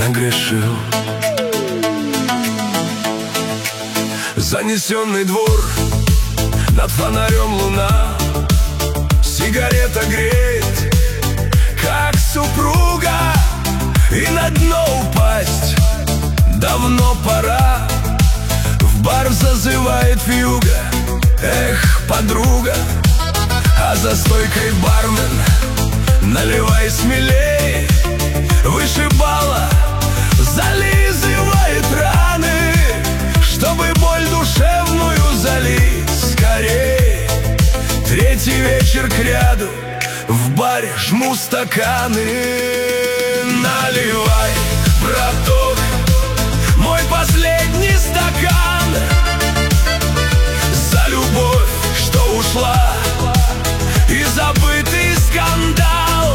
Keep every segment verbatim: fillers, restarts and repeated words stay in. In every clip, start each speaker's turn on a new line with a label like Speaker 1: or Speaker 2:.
Speaker 1: нагрешил. Занесенный двор, над фонарем луна, сигарета греет, как супруга, и на дно упасть давно пора. В бар зазывает вьюга, эх, подруга, а за стойкой бармен: наливай смелей. Вышибала зализывает раны, чтобы боль душевную залить скорей. Третий вечер кряду, в баре жму стаканы. Наливай, браток, мой последний стакан, за любовь, что ушла, и забытый скандал,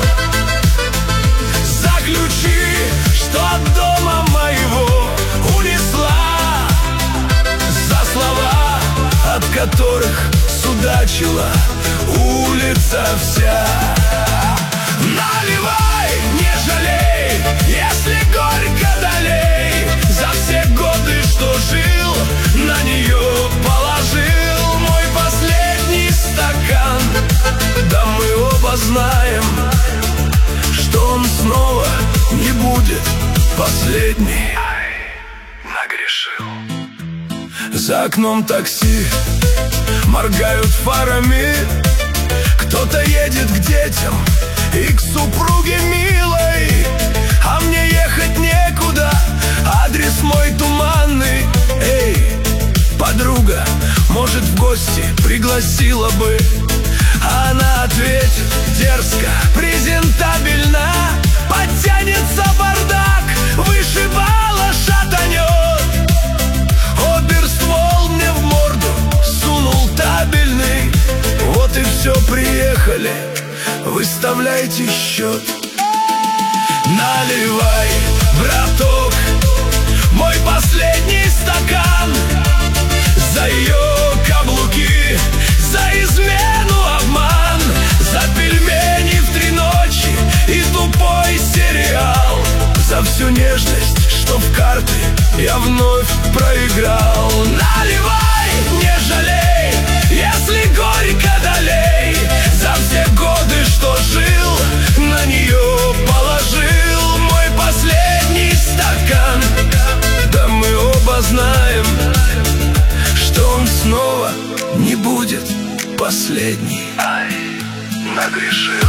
Speaker 1: за ключи, что от дома моего унесла, за слова, от которых судачила улица вся. Наливай, не жалей, если горько долей, за все годы, что жил, на нее положил мой последний стакан. Да мы оба знаем, что он снова не будет последний. Нагрешил. За окном такси моргают фарами, кто-то едет к детям и к супруге милой, а мне ехать некуда, адрес мой туманный. Эй, подруга, может, в гости пригласила бы? А она ответит дерзко, презентабельно: подтянется бардак, вышибала шатанет. Оберствол мне в морду сунул табельный. Вот и все, приехали, выставляйте счет. Наливай, браток, мой последний стакан, за ее каблуки, за измену, обман, за пельмени в три ночи и тупой сериал, за всю нежность, что в карты я вновь проиграл. Наливай, не жалей, если горько долей, за все годы, что жил, на нее положил мой последний стакан. Да мы оба знаем, что он снова не будет последний. Ай, нагрешил.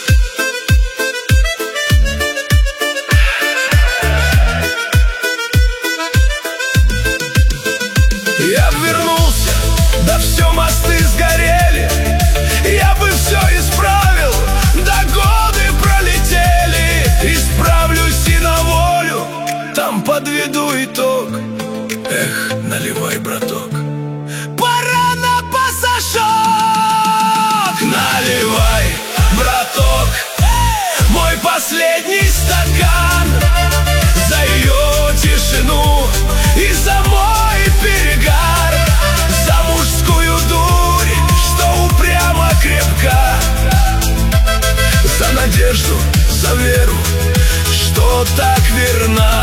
Speaker 1: Я б вернулся, да все мосты сгорели, я бы все исправил, да годы пролетели. Исправлюсь и на волю, там подведу итог. Эх, наливай, браток, пора на пассажок. Наливай, браток, мой последний стакан, за ее тишину и за мой перегар, за мужскую дурь, что упрямо крепка, за надежду, за веру, что так верна.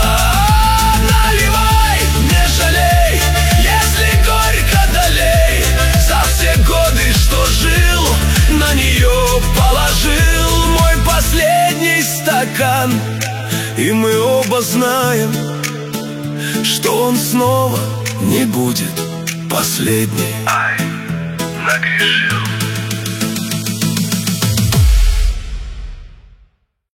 Speaker 1: Наливай, не жалей, если горько долей, за все годы, что жил, на нее положил мой последний стакан. И мы оба знаем, что он снова не будет последний. Ай, нагрешил.